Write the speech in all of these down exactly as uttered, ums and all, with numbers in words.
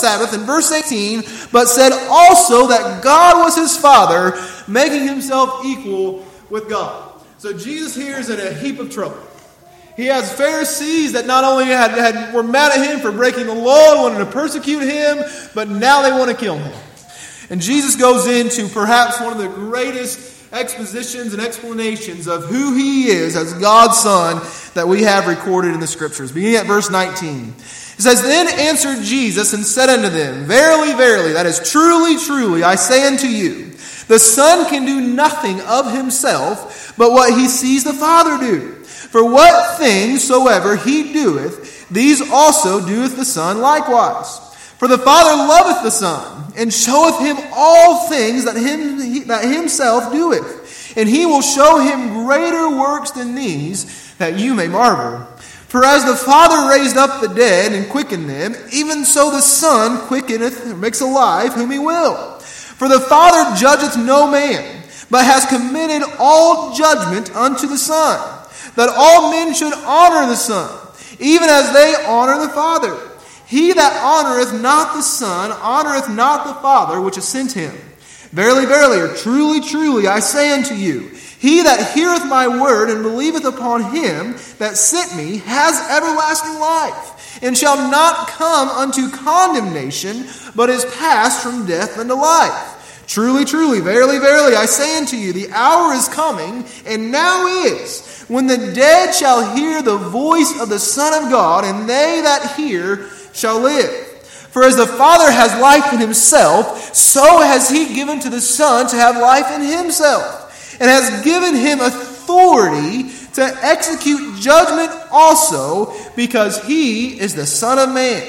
Sabbath in verse eighteen, but said also that God was his Father, making himself equal with God. So Jesus here is in a heap of trouble. He has Pharisees that not only had, had were mad at him for breaking the law and wanted to persecute him, but now they want to kill him. And Jesus goes into perhaps one of the greatest expositions and explanations of who he is as God's Son that we have recorded in the Scriptures. Beginning at verse nineteen. It says, Then answered Jesus and said unto them, Verily, verily, that is truly, truly, I say unto you, the Son can do nothing of himself, but what he sees the Father do. For what things soever he doeth, these also doeth the Son likewise. For the Father loveth the Son, and showeth him all things that him that himself doeth. And he will show him greater works than these, that you may marvel. For as the Father raised up the dead and quickened them, even so the Son quickeneth, or makes alive, whom he will. For the Father judgeth no man, but has committed all judgment unto the Son, that all men should honor the Son, even as they honor the Father. He that honoreth not the Son honoreth not the Father which has sent him. Verily, verily, or truly, truly, I say unto you, he that heareth my word and believeth upon him that sent me has everlasting life, and shall not come unto condemnation, but is passed from death unto life. Truly, truly, verily, verily, I say unto you, the hour is coming, and now is, when the dead shall hear the voice of the Son of God, and they that hear shall live. For as the Father has life in himself, so has he given to the Son to have life in himself, and has given him authority to execute judgment also, because he is the Son of Man.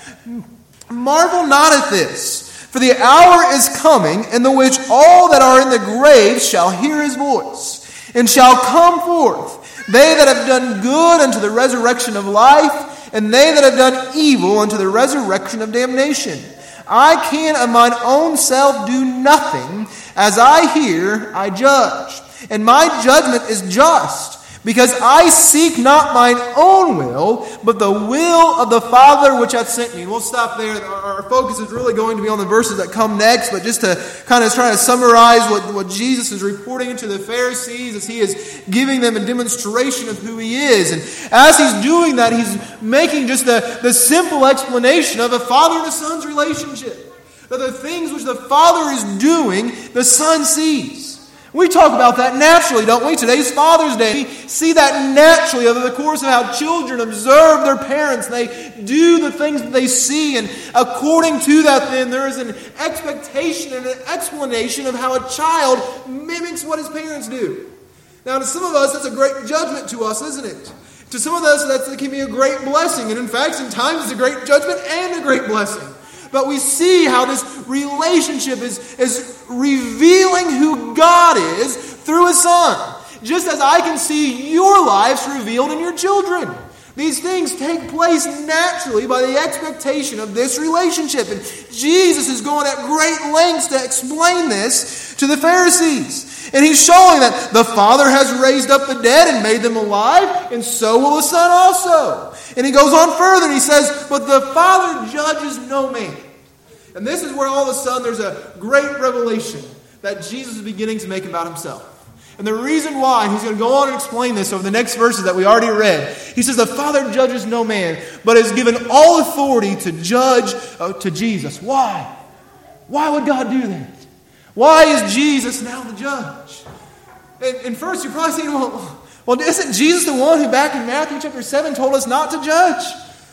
Marvel not at this, for the hour is coming, in the which all that are in the grave shall hear his voice, and shall come forth, they that have done good unto the resurrection of life, and they that have done evil unto the resurrection of damnation. I can of mine own self do nothing. As I hear, I judge. And my judgment is just, because I seek not mine own will, but the will of the Father which hath sent me. And we'll stop there. Our focus is really going to be on the verses that come next, but just to kind of try to summarize what, what Jesus is reporting to the Pharisees as he is giving them a demonstration of who he is. And as he's doing that, he's making just the, the simple explanation of a father and a son's relationship. That the things which the Father is doing, the Son sees. We talk about that naturally, don't we? Today's Father's Day. We see that naturally over the course of how children observe their parents. They do the things that they see. And according to that, then, there is an expectation and an explanation of how a child mimics what his parents do. Now, to some of us, that's a great judgment to us, isn't it? To some of us, that can be a great blessing. And in fact, sometimes it's a great judgment and a great blessing. But we see how this relationship is, is revealing who God is through his Son. Just as I can see your lives revealed in your children. These things take place naturally by the expectation of this relationship. And Jesus is going at great lengths to explain this to the Pharisees. And he's showing that the Father has raised up the dead and made them alive, and so will the Son also. And he goes on further and he says, but the Father judges no man. And this is where all of a sudden there's a great revelation that Jesus is beginning to make about himself. And the reason why, and he's going to go on and explain this over the next verses that we already read. He says the Father judges no man, but has given all authority to judge uh, to Jesus. Why? Why would God do that? Why is Jesus now the judge? And, and first you're probably saying, well, well, isn't Jesus the one who back in Matthew chapter seven told us not to judge?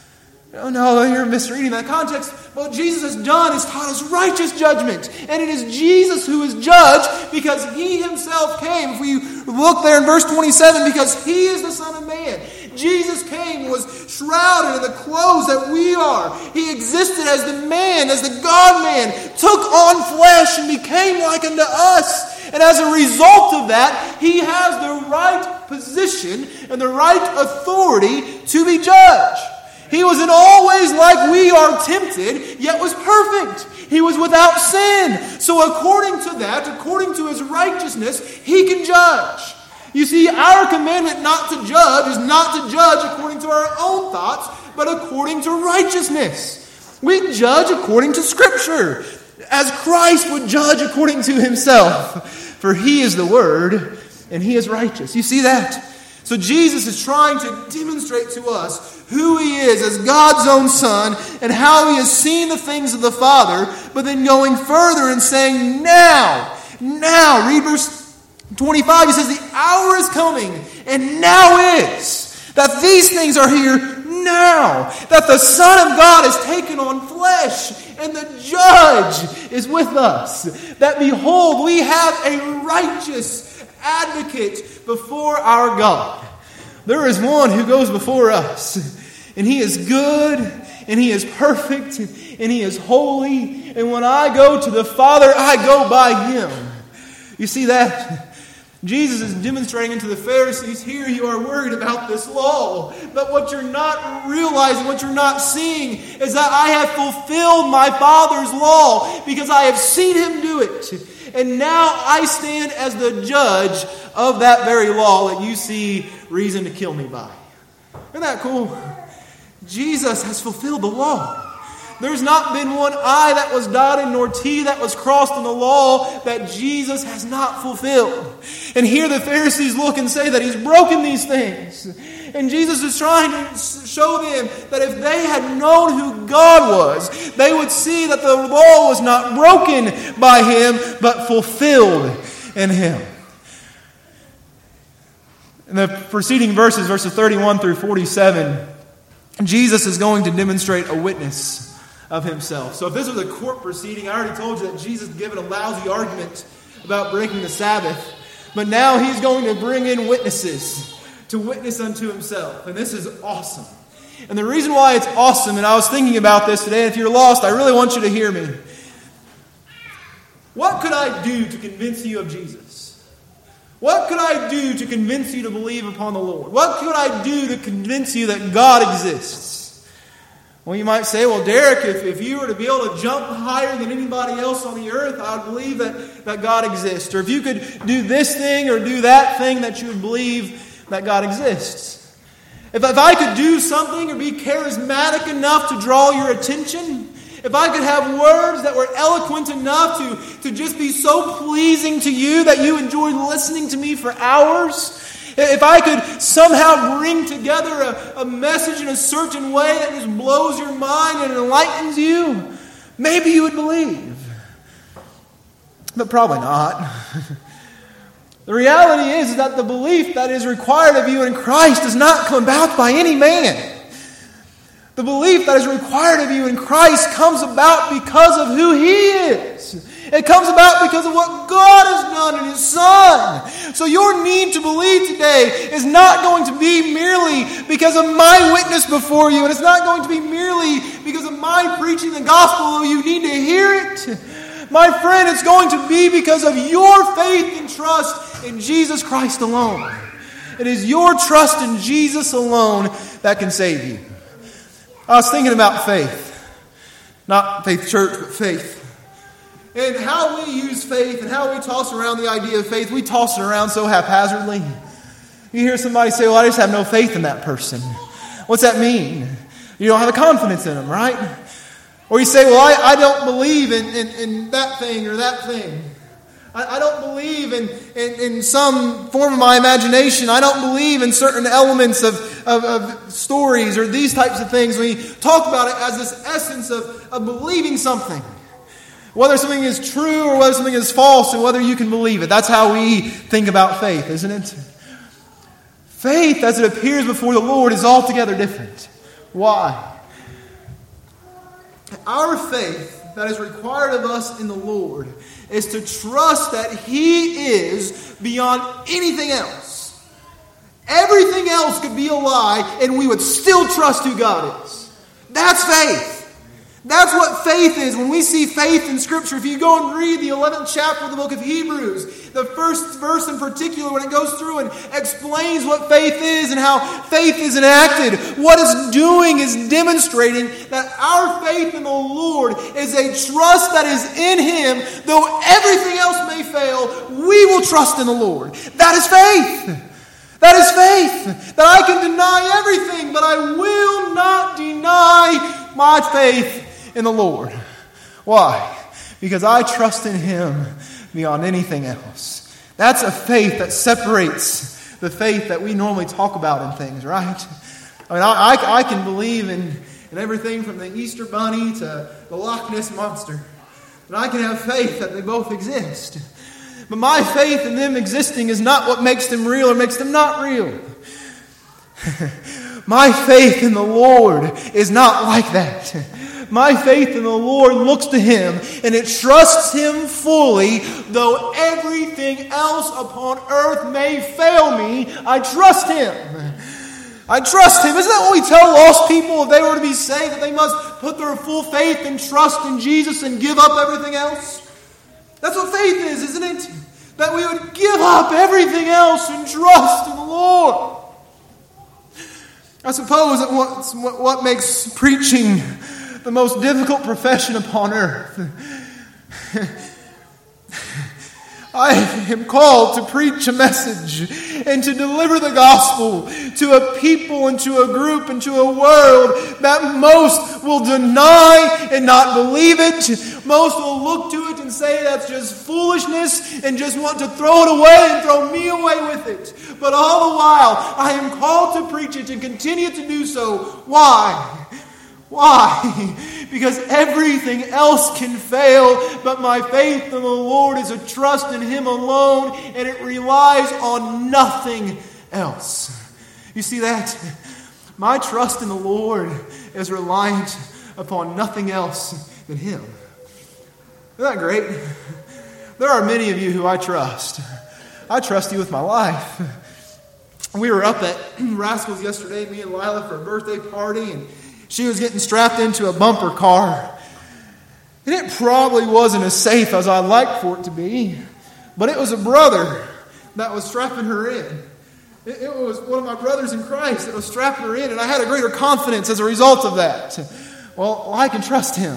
No, no, you're misreading that context. What Jesus has done is taught us righteous judgment. And it is Jesus who is judge because he himself came. If we look there in verse twenty-seven, because he is the Son of Man. Jesus came, was shrouded in the clothes that we are. He existed as the man, as the God-man, took on flesh and became like unto us. And as a result of that, he has the right position and the right authority to be judge. He was in all ways like we are tempted, yet was perfect. He was without sin. So according to that, according to his righteousness, he can judge. You see, our commandment not to judge is not to judge according to our own thoughts, but according to righteousness. We judge according to Scripture, as Christ would judge according to himself. For he is the Word, and he is righteous. You see that? So Jesus is trying to demonstrate to us who he is as God's own Son and how he has seen the things of the Father, but then going further and saying, now, now, read verse twenty-five, he says, the hour is coming, and now is, that these things are here now, that the Son of God has taken on flesh, and the Judge is with us, that behold, we have a righteous advocate before our God. There is one who goes before us, and he is good, and he is perfect, and he is holy, and when I go to the Father, I go by him. You see that? Jesus is demonstrating to the Pharisees, here you are worried about this law, but what you're not realizing, what you're not seeing, is that I have fulfilled my Father's law, because I have seen him do it. And now I stand as the judge of that very law that you see reason to kill me by. Isn't that cool? Jesus has fulfilled the law. There's not been one I that was dotted nor T that was crossed in the law that Jesus has not fulfilled. And here the Pharisees look and say that he's broken these things. And Jesus is trying to show them that if they had known who God was, they would see that the law was not broken by him, but fulfilled in him. In the preceding verses, verses thirty-one through forty-seven, Jesus is going to demonstrate a witness of himself. So if this was a court proceeding, I already told you that Jesus given a lousy argument about breaking the Sabbath. But now he's going to bring in witnesses to witness unto himself. And this is awesome. And the reason why it's awesome, and I was thinking about this today, and if you're lost, I really want you to hear me. What could I do to convince you of Jesus? What could I do to convince you to believe upon the Lord? What could I do to convince you that God exists? Well, you might say, well, Derek, if, if you were to be able to jump higher than anybody else on the earth, I would believe that, that God exists. Or if you could do this thing or do that thing, that you would believe that God exists. If, if I could do something or be charismatic enough to draw your attention, if I could have words that were eloquent enough to, to just be so pleasing to you that you enjoyed listening to me for hours, if I could somehow bring together a, a message in a certain way that just blows your mind and enlightens you, maybe you would believe. But probably not. The reality is, is that the belief that is required of you in Christ does not come about by any man. The belief that is required of you in Christ comes about because of who he is. It comes about because of what God has done in his Son. So your need to believe today is not going to be merely because of my witness before you. And it's not going to be merely because of my preaching the gospel, though you need to hear it. My friend, it's going to be because of your faith and trust in Jesus Christ alone. It is your trust in Jesus alone that can save you. I was thinking about faith. Not Faith Church, but faith. And how we use faith and how we toss around the idea of faith, we toss it around so haphazardly. You hear somebody say, well, I just have no faith in that person. What's that mean? You don't have a confidence in them, right? Or you say, well, I, I don't believe in, in, in that thing or that thing. I, I don't believe in, in, in some form of my imagination. I don't believe in certain elements of, of, of stories or these types of things. We talk about it as this essence of, of believing something. Whether something is true or whether something is false and whether you can believe it. That's how we think about faith, isn't it? Faith, as it appears before the Lord, is altogether different. Why? Our faith that is required of us in the Lord is to trust that he is beyond anything else. Everything else could be a lie and we would still trust who God is. That's faith. That's what faith is. When we see faith in Scripture, if you go and read the eleventh chapter of the book of Hebrews, the first verse in particular, when it goes through and explains what faith is and how faith is enacted, what it's doing is demonstrating that our faith in the Lord is a trust that is in him. Though everything else may fail, we will trust in the Lord. That is faith. That is faith. That I can deny everything, but I will not deny my faith in the Lord. Why? Because I trust in Him beyond anything else. That's a faith that separates the faith that we normally talk about in things, right? I mean, I, I, I can believe in, in everything from the Easter Bunny to the Loch Ness Monster. And I can have faith that they both exist. But my faith in them existing is not what makes them real or makes them not real. My faith in the Lord is not like that. My faith in the Lord looks to Him and it trusts Him fully, though everything else upon earth may fail me. I trust Him. I trust Him. Isn't that what we tell lost people if they were to be saved, that they must put their full faith and trust in Jesus and give up everything else? That's what faith is, isn't it? That we would give up everything else and trust in the Lord. I suppose that what's, what, what makes preaching the most difficult profession upon earth. I am called to preach a message and to deliver the gospel to a people and to a group and to a world that most will deny and not believe it. Most will look to it and say that's just foolishness and just want to throw it away and throw me away with it. But all the while, I am called to preach it and continue to do so. Why? Why? Because everything else can fail, but my faith in the Lord is a trust in Him alone, and it relies on nothing else. You see that? My trust in the Lord is reliant upon nothing else than Him. Isn't that great? There are many of you who I trust. I trust you with my life. We were up at Rascals yesterday, me and Lila, for a birthday party, and she was getting strapped into a bumper car. And it probably wasn't as safe as I'd like for it to be. But it was a brother that was strapping her in. It, it was one of my brothers in Christ that was strapping her in. And I had a greater confidence as a result of that. Well, I can trust him.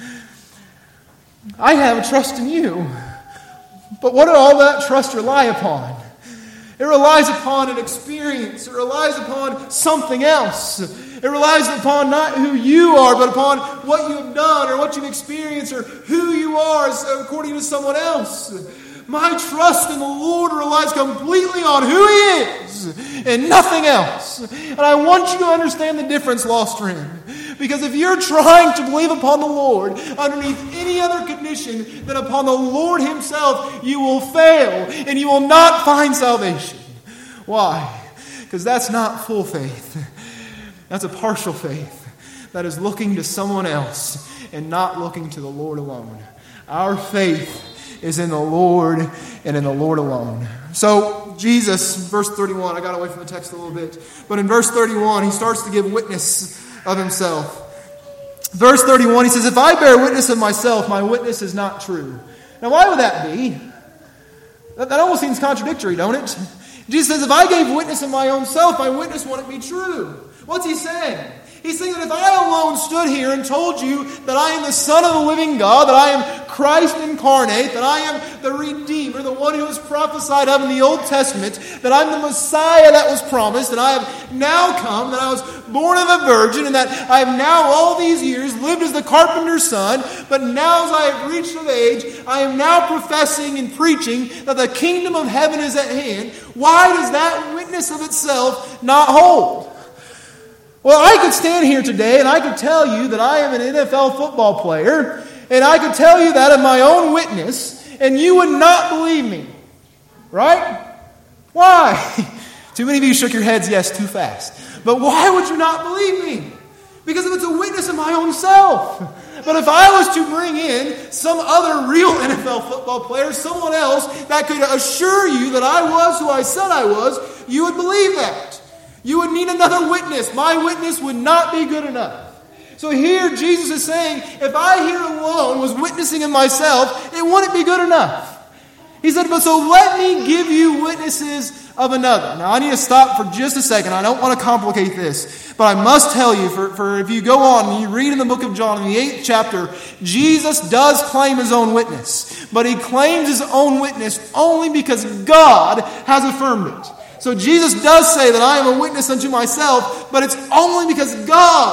I have a trust in you. But what did all that trust rely upon? It relies upon an experience. It relies upon something else. It relies upon not who you are, but upon what you have done or what you've experienced or who you are according to someone else. My trust in the Lord relies completely on who He is and nothing else. And I want you to understand the difference, lost friend. Because if you're trying to believe upon the Lord underneath any other condition than upon the Lord Himself, you will fail and you will not find salvation. Why? Because that's not full faith. That's a partial faith that is looking to someone else and not looking to the Lord alone. Our faith is in the Lord and in the Lord alone. So Jesus, verse thirty-one, I got away from the text a little bit, but in verse thirty-one, He starts to give witness of Himself. Verse thirty-one, He says, "If I bear witness of myself, my witness is not true." Now, why would that be? That, that almost seems contradictory, don't it? Jesus says, if I gave witness of my own self, my witness wouldn't be true. What's He saying? He's saying that if I alone stood here and told you that I am the Son of the living God, that I am Christ incarnate, that I am the Redeemer, the one who was prophesied of in the Old Testament, that I'm the Messiah that was promised, that I have now come, that I was born of a virgin, and that I have now all these years lived as the carpenter's son, but now as I have reached of age, I am now professing and preaching that the kingdom of heaven is at hand. Why does that witness of itself not hold? Well, I could stand here today and I could tell you that I am an N F L football player, and I could tell you that of my own witness, and you would not believe me. Right? Why? Too many of you shook your heads yes too fast. But why would you not believe me? Because if it's a witness of my own self. But if I was to bring in some other real N F L football player, someone else that could assure you that I was who I said I was, you would believe that. You would need another witness. My witness would not be good enough. So here Jesus is saying, if I here alone was witnessing in myself, it wouldn't be good enough. He said, but so let me give you witnesses of another. Now I need to stop for just a second. I don't want to complicate this. But I must tell you, for, for if you go on and you read in the book of John in the eighth chapter, Jesus does claim His own witness. But He claims His own witness only because God has affirmed it. So Jesus does say that I am a witness unto myself, but it's only because God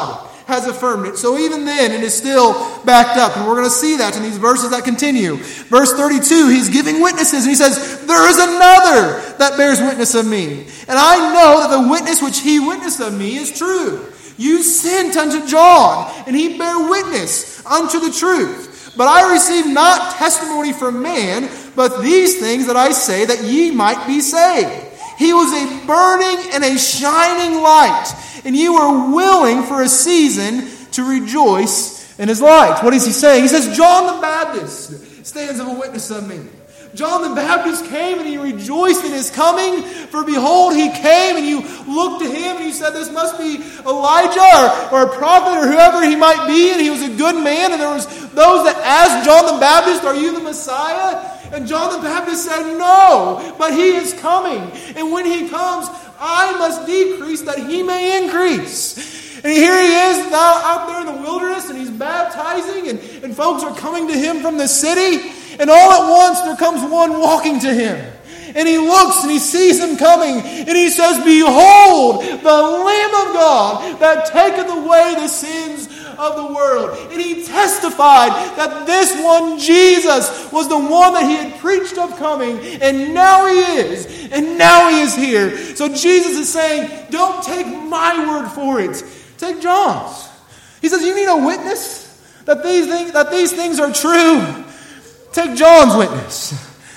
has affirmed it. So even then, it is still backed up. And we're going to see that in these verses that continue. Verse thirty-two, he's giving witnesses. And he says, there is another that bears witness of me. And I know that the witness which he witnessed of me is true. You sent unto John, and he bare witness unto the truth. But I received not testimony from man, but these things that I say, that ye might be saved. He was a burning and a shining light, and ye were willing for a season to rejoice in his light. What is he saying? He says, John the Baptist stands as a witness of me. John the Baptist came and he rejoiced in his coming. For behold, he came, and you looked to him and you said, this must be Elijah or, or a prophet or whoever he might be. And he was a good man. And there was those that asked John the Baptist, are you the Messiah? And John the Baptist said, no, but he is coming. And when he comes, I must decrease that he may increase. And here he is now out there in the wilderness, and he's baptizing, and, and folks are coming to him from the city. And all at once there comes one walking to him. And he looks and he sees him coming. And he says, behold, the Lamb of God that taketh away the sins of the world. And he testified that this one, Jesus, was the one that he had preached of coming. And now he is. And now he is here. So Jesus is saying, don't take my word for it. Take John's. He says, you need a witness that these things, that these things are true. Take John's witness.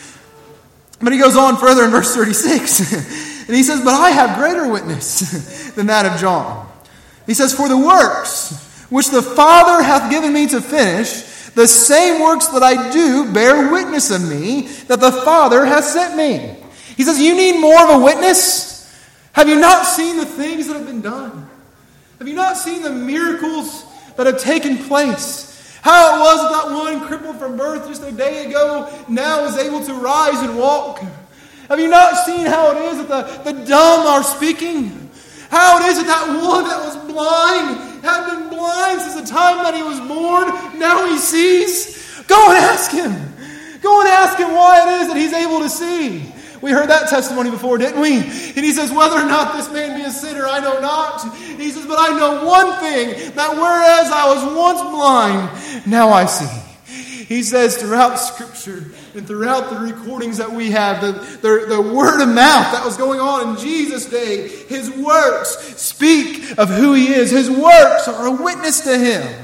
But he goes on further in verse thirty-six. And he says, but I have greater witness than that of John. He says, for the works which the Father hath given me to finish, the same works that I do bear witness of me, that the Father hath sent me. He says, you need more of a witness? Have you not seen the things that have been done? Have you not seen the miracles that have taken place? How it was that that one crippled from birth just a day ago now is able to rise and walk? Have you not seen how it is that the, the dumb are speaking? How it is that that one that was blind had been blind since the time that he was born, now he sees? Go and ask him. Go and ask him why it is that he's able to see. We heard that testimony before, didn't we? And he says, whether or not this man be a sinner, I know not. He says, but I know one thing, that whereas I was once blind, now I see. He says throughout Scripture and throughout the recordings that we have, the, the, the word of mouth that was going on in Jesus' day, his works speak of who he is. His works are a witness to him.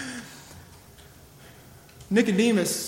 Nicodemus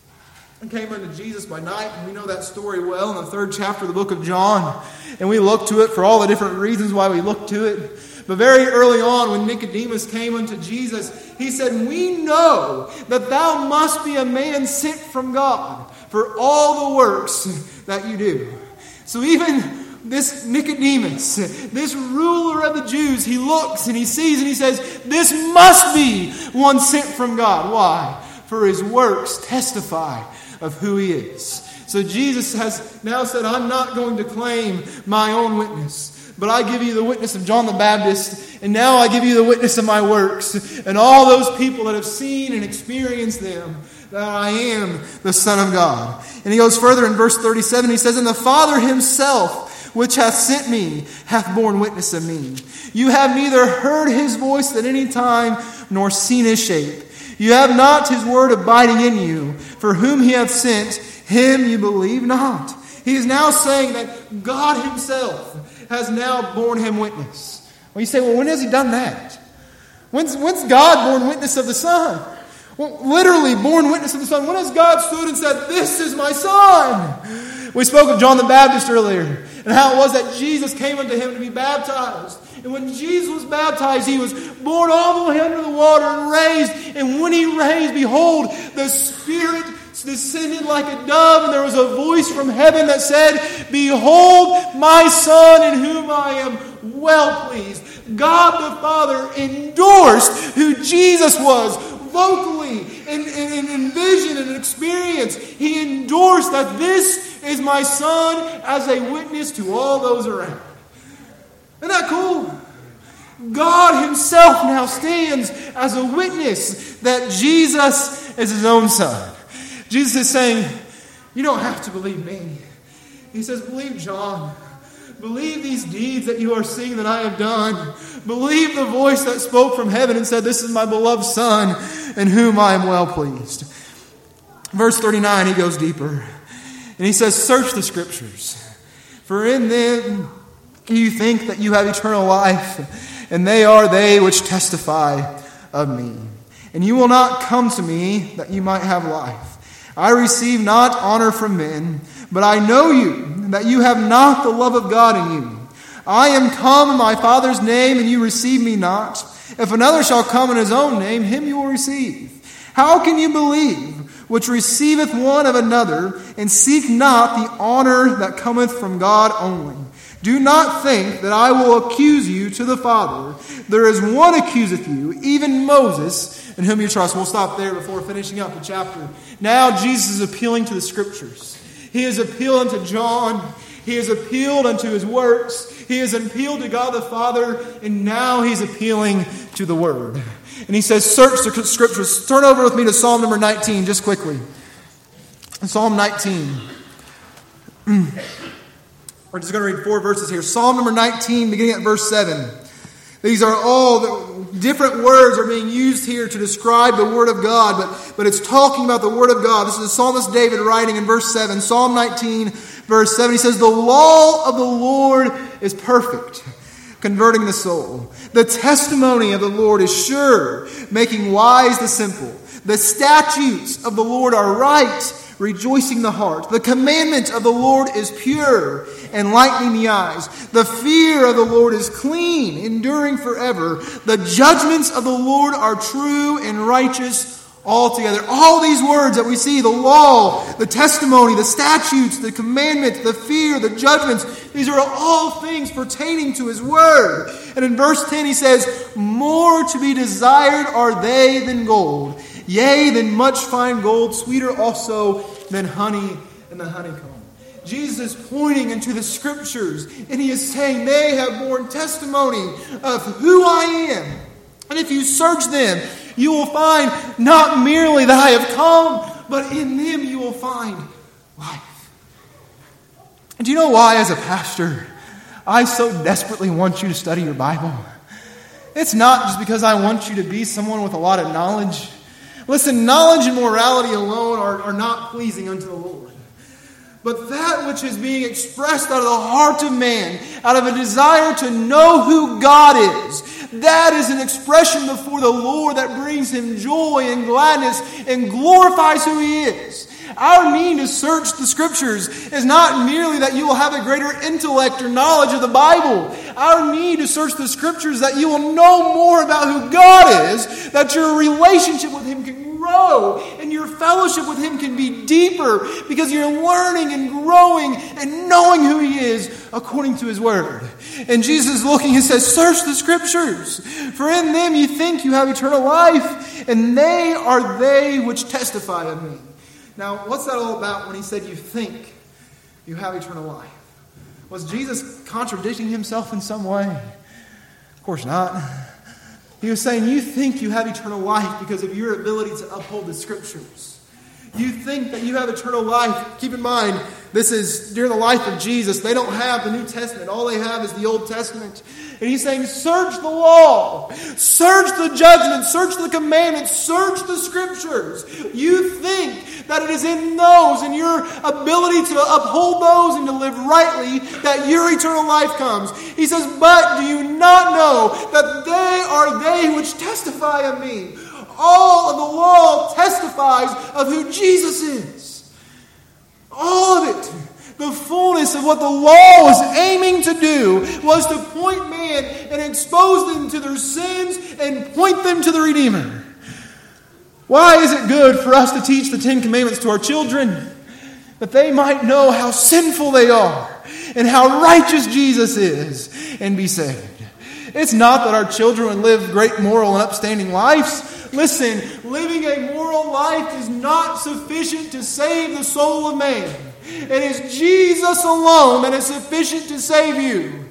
came unto Jesus by night, and we know that story well in the third chapter of the book of John. And we look to it for all the different reasons why we look to it. But very early on, when Nicodemus came unto Jesus, he said, we know that thou must be a man sent from God for all the works that you do. So even this Nicodemus, this ruler of the Jews, he looks and he sees and he says, this must be one sent from God. Why? For his works testify of who he is. So Jesus has now said, I'm not going to claim my own witness, but I give you the witness of John the Baptist, and now I give you the witness of my works, and all those people that have seen and experienced them, that I am the Son of God. And he goes further in verse thirty-seven, he says, and the Father himself, which hath sent me, hath borne witness of me. You have neither heard his voice at any time, nor seen his shape. You have not his word abiding in you. For whom he hath sent, him you believe not. He is now saying that God himself has now borne him witness. Well, you say, well, when has he done that? When's, when's God borne witness of the Son? Well, literally borne witness of the Son. When has God stood and said, this is my Son? We spoke of John the Baptist earlier, and how it was that Jesus came unto him to be baptized. And when Jesus was baptized, he was borne all the way under the water and raised. And when he raised, behold, the Spirit descended like a dove, and there was a voice from heaven that said, behold my Son in whom I am well pleased. God the Father endorsed who Jesus was vocally and in, in, in vision and in experience. He endorsed that this is my Son as a witness to all those around. Isn't that cool? God himself now stands as a witness that Jesus is his own Son. Jesus is saying, you don't have to believe me. He says, believe John. believe these deeds that you are seeing that I have done. Believe the voice that spoke from heaven and said, this is my beloved Son in whom I am well pleased. Verse thirty-nine, he goes deeper. And he says, search the Scriptures, for in them you think that you have eternal life, and they are they which testify of me. And you will not come to me that you might have life. I receive not honor from men, but I know you, that you have not the love of God in you. I am come in my Father's name, and you receive me not. If another shall come in his own name, him you will receive. How can you believe which receiveth one of another, and seek not the honor that cometh from God only? Do not think that I will accuse you to the Father. There is one accuseth you, even Moses, in whom you trust. We'll stop there before finishing up the chapter. Now Jesus is appealing to the Scriptures. He is appealing to John. He has appealed unto his works. He has appealed to God the Father. And now he's appealing to the Word. And he says, search the Scriptures. Turn over with me to Psalm number nineteen, just quickly. Psalm nineteen. We're just going to read four verses here. Psalm number nineteen, beginning at verse seven. These are all the different words are being used here to describe the Word of God, but, but it's talking about the Word of God. This is the psalmist David writing in verse seven. Psalm nineteen, verse seven. He says, the law of the Lord is perfect, converting the soul. The testimony of the Lord is sure, making wise the simple. The statutes of the Lord are right, rejoicing the heart. The commandment of the Lord is pure, enlightening the eyes. The fear of the Lord is clean, enduring forever. The judgments of the Lord are true and righteous altogether. All these words that we see, the law, the testimony, the statutes, the commandments, the fear, the judgments, these are all things pertaining to His Word. And in verse ten he says, more to be desired are they than gold, yea, than much fine gold, sweeter also than honey and the honeycomb. Jesus is pointing into the Scriptures, and He is saying they have borne testimony of who I am. And if you search them, you will find not merely that I have come, but in them you will find life. And do you know why, as a pastor, I so desperately want you to study your Bible? It's not just because I want you to be someone with a lot of knowledge. Listen, knowledge and morality alone are, are not pleasing unto the Lord. But that which is being expressed out of the heart of man, out of a desire to know who God is, that is an expression before the Lord that brings Him joy and gladness and glorifies who He is. Our need to search the Scriptures is not merely that you will have a greater intellect or knowledge of the Bible. Our need to search the Scriptures that you will know more about who God is, that your relationship with Him can grow and your fellowship with Him can be deeper because you're learning and growing and knowing who He is according to His Word. And Jesus is looking and says, search the Scriptures, for in them you think you have eternal life, and they are they which testify of me. Now, what's that all about when He said you think you have eternal life? Was Jesus contradicting Himself in some way? Of course not. He was saying you think you have eternal life because of your ability to uphold the Scriptures. You think that you have eternal life. Keep in mind, this is during the life of Jesus. They don't have the New Testament. All they have is the Old Testament. And He's saying, search the law. Search the judgment. Search the commandments. Search the Scriptures. You think that it is in those, in your ability to uphold those and to live rightly, that your eternal life comes. He says, but do you not know that they are they which testify of me? All of the law testifies of who Jesus is. All of it. The fullness of what the law was aiming to do was to point man and expose them to their sins and point them to the Redeemer. Why is it good for us to teach the Ten Commandments to our children? That they might know how sinful they are and how righteous Jesus is and be saved. It's not that our children would live great moral and upstanding lives. Listen, living a moral life is not sufficient to save the soul of man. It is Jesus alone that is sufficient to save you.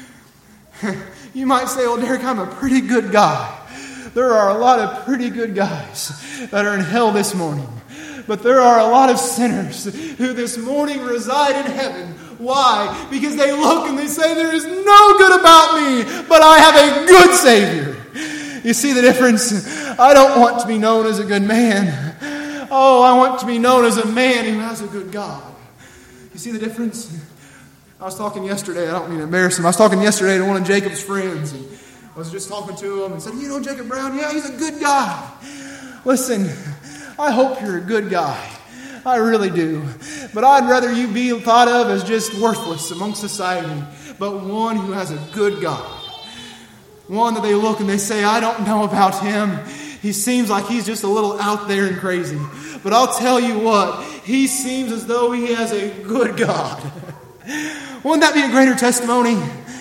You might say, well, Derek, I'm a pretty good guy. There are a lot of pretty good guys that are in hell this morning. But there are a lot of sinners who this morning reside in heaven, Why? Because they look and they say, there is no good about me, but I have a good Savior. You see the difference? I don't want to be known as a good man. Oh, I want to be known as a man who has a good God. You see the difference? I was talking yesterday, I don't mean to embarrass him, I was talking yesterday to one of Jacob's friends, and I was just talking to him and said, you know Jacob Brown? Yeah, he's a good guy. Listen, I hope you're a good guy. I really do. But I'd rather you be thought of as just worthless among society, but one who has a good God. One that they look and they say, I don't know about him. He seems like he's just a little out there and crazy. But I'll tell you what, he seems as though he has a good God. Wouldn't that be a greater testimony?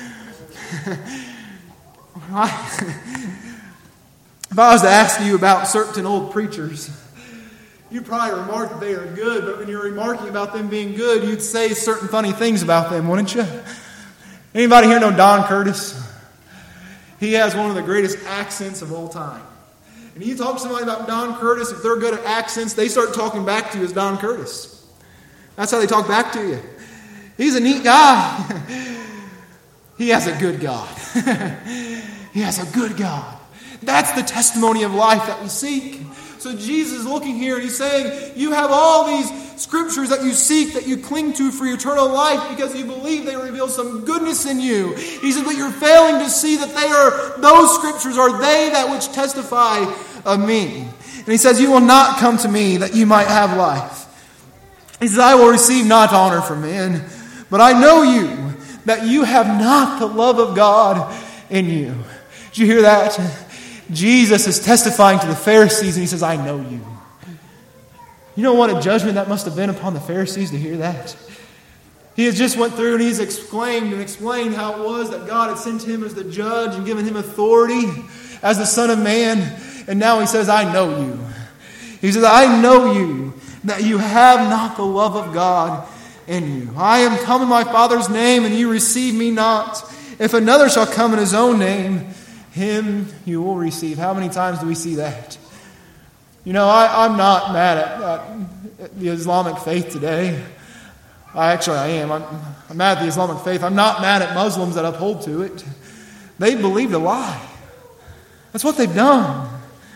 If I was to ask you about certain old preachers, you'd probably remark that they are good, but when you're remarking about them being good, you'd say certain funny things about them, wouldn't you? Anybody here know Don Curtis? He has one of the greatest accents of all time. And you talk to somebody about Don Curtis, if they're good at accents, they start talking back to you as Don Curtis. That's how they talk back to you. He's a neat guy. He has a good God. He has a good God. That's the testimony of life that we seek. So Jesus is looking here and he's saying, you have all these scriptures that you seek, that you cling to for eternal life because you believe they reveal some goodness in you. He said, but you're failing to see that they are, those scriptures are they that which testify of me. And he says, you will not come to me that you might have life. He says, I will receive not honor from men, but I know you, that you have not the love of God in you. Did you hear that? Jesus is testifying to the Pharisees and he says, I know you. You know what a judgment that must have been upon the Pharisees to hear that? He has just went through and he's exclaimed and explained how it was that God had sent him as the judge and given him authority as the Son of Man. And now he says, I know you. He says, I know you, that you have not the love of God in you. I am come in my Father's name and you receive me not. If another shall come in his own name, him you will receive. How many times do we see that? You know, I, I'm not mad at, at the Islamic faith today. I actually, I am. I'm, I'm mad at the Islamic faith. I'm not mad at Muslims that uphold to it. They believed a lie. That's what they've done.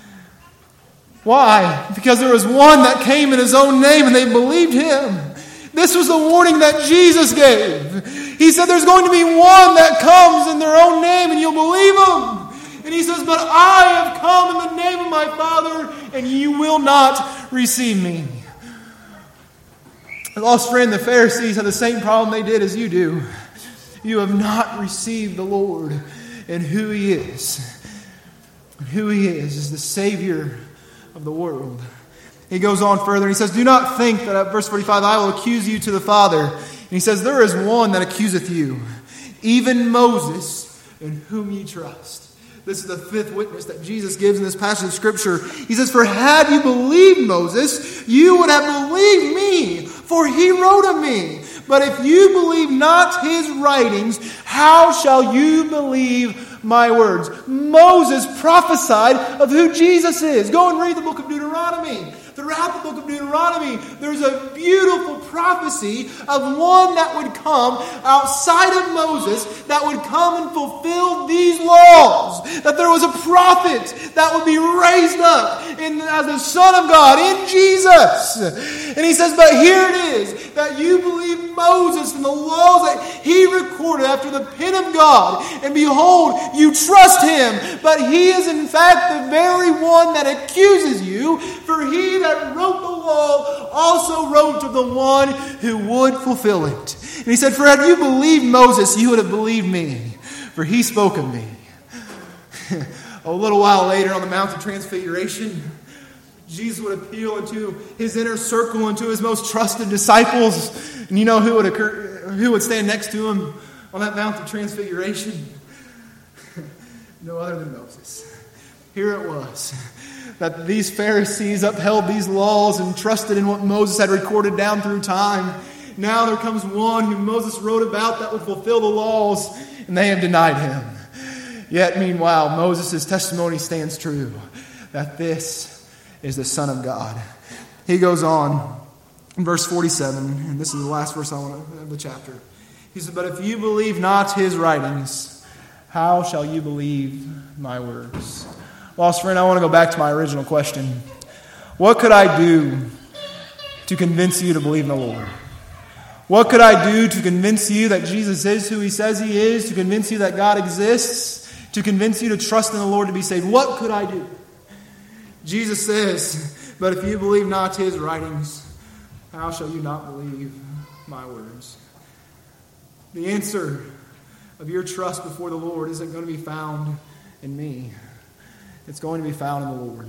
Why? Because there was one that came in his own name and they believed him. This was the warning that Jesus gave. He said there's going to be one that comes in their own name and you'll believe him. And he says, but I have come in the name of my Father and you will not receive me. Lost friend, the Pharisees had the same problem they did as you do. You have not received the Lord and who he is. And who he is is the Savior of the world. He goes on further and he says, do not think that at verse forty-five, I will accuse you to the Father. And he says, there is one that accuseth you, even Moses, in whom ye trust. This is the fifth witness that Jesus gives in this passage of Scripture. He says, for had you believed Moses, you would have believed me, for he wrote of me. But if you believe not his writings, how shall you believe my words? Moses prophesied of who Jesus is. Go and read the book of Deuteronomy. Throughout the book of Deuteronomy, there's a beautiful prophecy of one that would come outside of Moses, that would come and fulfill these laws. That there was a prophet that would be raised up in, as the Son of God in Jesus. And he says, but here it is, that you believe Moses and the laws that he recorded after the pen of God. And behold, you trust him, but he is in fact the very one that accuses you, for he that wrote the law also wrote of the one who would fulfill it. And he said, for had you believed Moses, you would have believed me, for he spoke of me. A little while later on the Mount of Transfiguration, Jesus would appeal into his inner circle, into his most trusted disciples. And you know who would occur, who would stand next to him on that Mount of Transfiguration? No other than Moses. Here it was that these Pharisees upheld these laws and trusted in what Moses had recorded down through time. Now there comes one who Moses wrote about that would fulfill the laws, and they have denied him. Yet, meanwhile, Moses' testimony stands true, that this is the Son of God. He goes on in verse forty-seven, and this is the last verse I want to, of the chapter. He said, but if you believe not his writings, how shall you believe my words? Lost friend, I want to go back to my original question. What could I do to convince you to believe in the Lord? What could I do to convince you that Jesus is who he says he is, to convince you that God exists, to convince you to trust in the Lord to be saved? What could I do? Jesus says, but if you believe not his writings, how shall you not believe my words? The answer of your trust before the Lord isn't going to be found in me. It's going to be found in the Lord.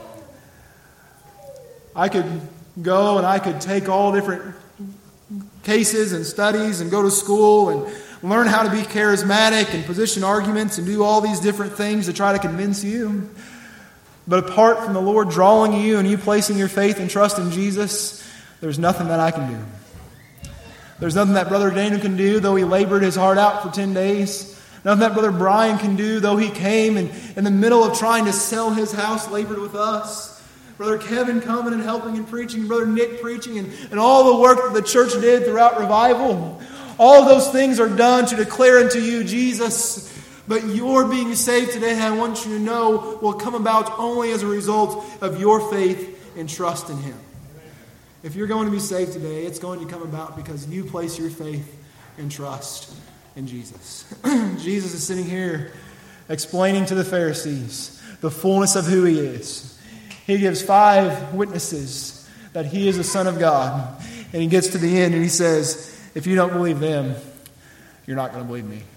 I could go and I could take all different cases and studies and go to school and learn how to be charismatic and position arguments and do all these different things to try to convince you. But apart from the Lord drawing you and you placing your faith and trust in Jesus, there's nothing that I can do. There's nothing that Brother Daniel can do, though he labored his heart out for ten days. Nothing that Brother Brian can do, though he came and in the middle of trying to sell his house, labored with us. Brother Kevin coming and helping and preaching, Brother Nick preaching, and, and all the work that the church did throughout revival. All of those things are done to declare unto you Jesus. But your being saved today, I want you to know, will come about only as a result of your faith and trust in him. If you're going to be saved today, it's going to come about because you place your faith and trust in Jesus. Jesus is sitting here explaining to the Pharisees the fullness of who he is. He gives five witnesses that he is the Son of God. And he gets to the end and he says, if you don't believe them, you're not going to believe me.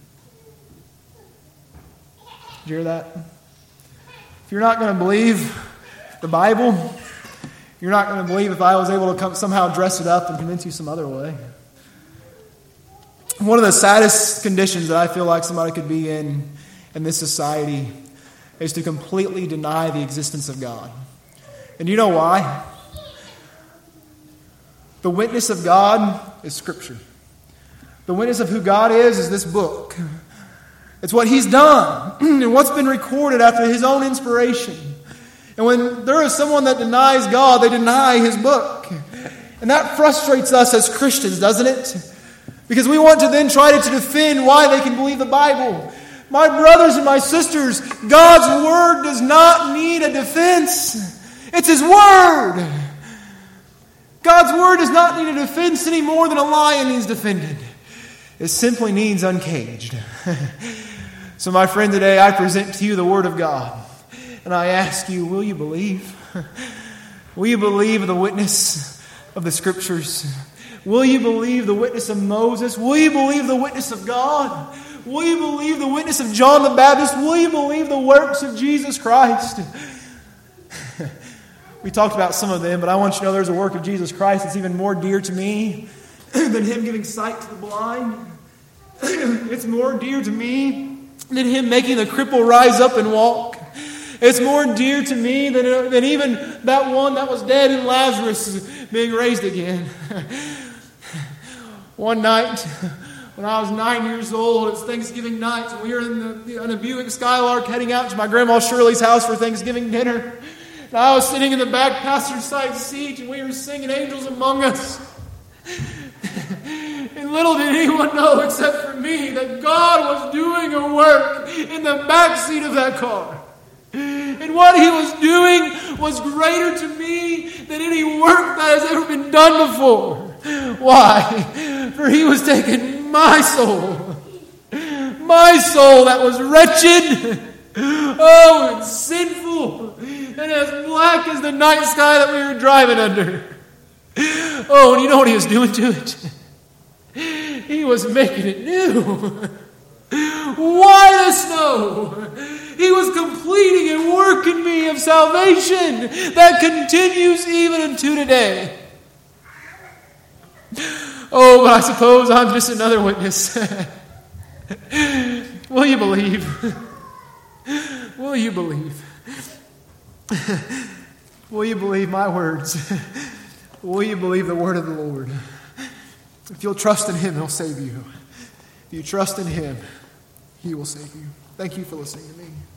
Did you hear that? If you're not going to believe the Bible, you're not going to believe if I was able to come somehow dress it up and convince you some other way. One of the saddest conditions that I feel like somebody could be in in this society is to completely deny the existence of God. And you know why? The witness of God is Scripture. The witness of who God is is this book. It's what he's done and what's been recorded after his own inspiration. And when there is someone that denies God, they deny his book. And that frustrates us as Christians, doesn't it? Because we want to then try to defend why they can believe the Bible. My brothers and my sisters, God's Word does not need a defense. It's His Word. God's Word does not need a defense any more than a lion needs defended. It simply needs uncaged. So my friend, today I present to you the Word of God. And I ask you, will you believe? Will you believe the witness of the Scriptures? Will you believe the witness of Moses? Will you believe the witness of God? Will you believe the witness of John the Baptist? Will you believe the works of Jesus Christ? We talked about some of them, but I want you to know there's a work of Jesus Christ that's even more dear to me than Him giving sight to the blind. It's more dear to me than Him making the cripple rise up and walk. It's more dear to me than, than even that one that was dead and Lazarus being raised again. One night, when I was nine years old, it's Thanksgiving night, and we were in the, in a Buick Skylark heading out to my grandma Shirley's house for Thanksgiving dinner. And I was sitting in the back passenger side seat, and we were singing Angels Among Us. And little did anyone know, except for me, that God was doing a work in the back seat of that car. And what He was doing was greater to me than any work that has ever been done before. Why? For He was taking my soul, my soul that was wretched, oh, and sinful, and as black as the night sky that we were driving under. Oh, and you know what He was doing to it? He was making it new. White as snow. He was completing and working me of salvation that continues even unto today. Oh, but I suppose I'm just another witness. Will you believe? Will you believe? Will you believe my words? Will you believe the word of the Lord? If you'll trust in Him, He'll save you. If you trust in Him, He will save you. Thank you for listening to me.